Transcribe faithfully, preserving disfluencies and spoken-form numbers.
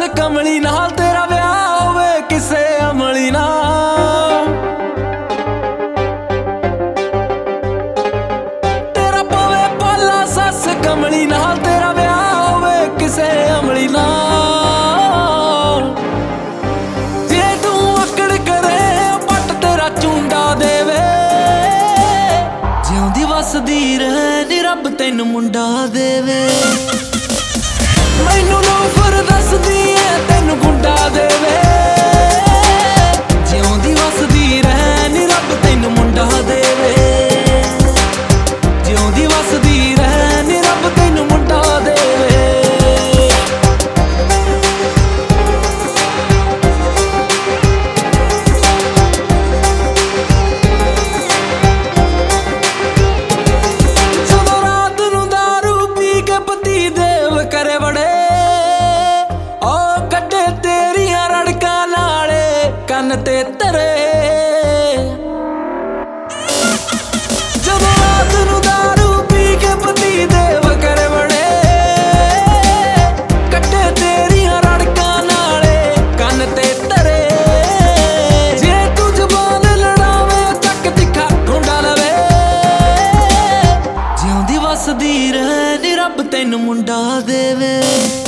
कमली नाल तेरा विआह होवे किसे अमली नाल। तेरा पवे पाला सस कमली नाल तेरा विआह होवे किसे अमली नाल। जे तू अकड़ करे पट तेरा चूंडा देवे, जिउंदी वसदी रहे नी रब तैनू मुंडा देवे। मैनू लोफर दसदी ऐ तैनू गुंडा देवे, जिउंदी वसदी रहे नी रब तैनू मुंडा देवे। जिउंदी वसदी रहे नी रब तैनू मुंडा देवे। जदों रात नूं दारू पी के पति देव करे बड़े, कन ते तरे। जदों रात नूं दारू पी के पति देव करे बड़े, कट्टे तेरियां रड़कां नाले कन ते तरे। जे तू जबान लड़ावे चक तिखा ढूंढा लवे, जिउंदी वसदी रहे नी रब तैनू मुंडा देवे।